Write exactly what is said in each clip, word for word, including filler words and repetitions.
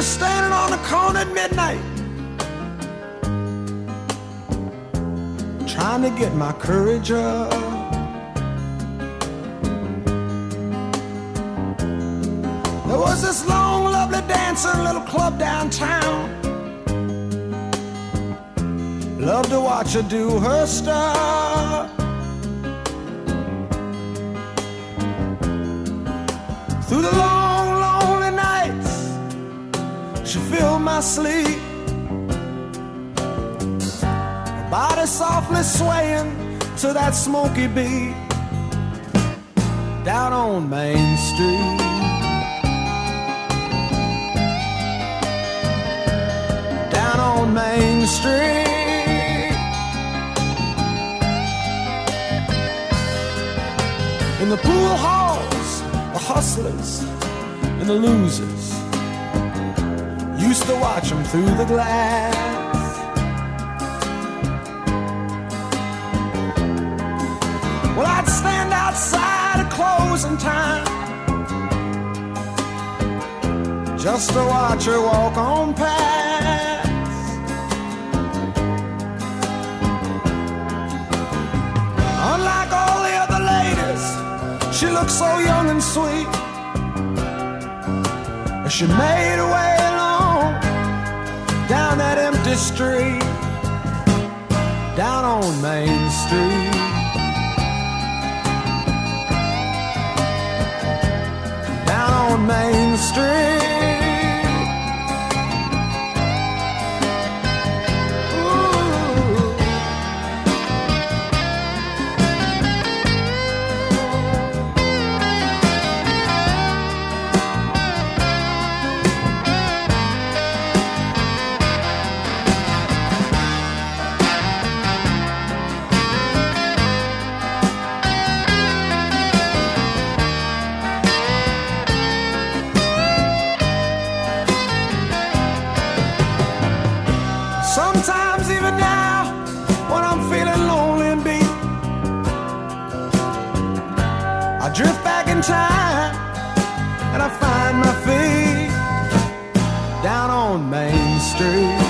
remember standing on the corner at midnight, trying to get my courage up. There was this long, lovely dancer in a little club downtown. Loved to watch her do her stuff. Through the long, lonely nights, she filled my sleep. Her body softly swaying to that smoky beat. Down on Main Street, down on Main Street. In the pool halls, the hustlers and the losers used to watch them through the glass. Well, I'd stand outside at closing time just to watch her walk on past. Unlike all the other ladies, she looked so young and sweet. As she made her way along down that empty street, down on Main Street, down on Main Street. Sometimes even now, when I'm feeling lonely and beat, I drift back in time and I find my feet down on Main Street,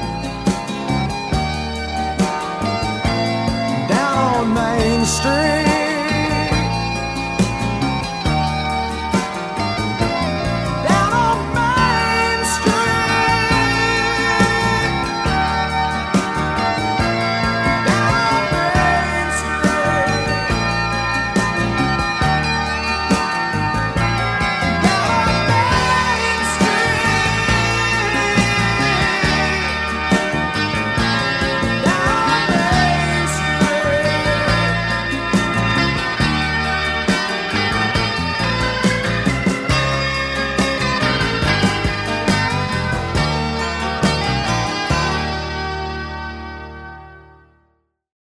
down on Main Street.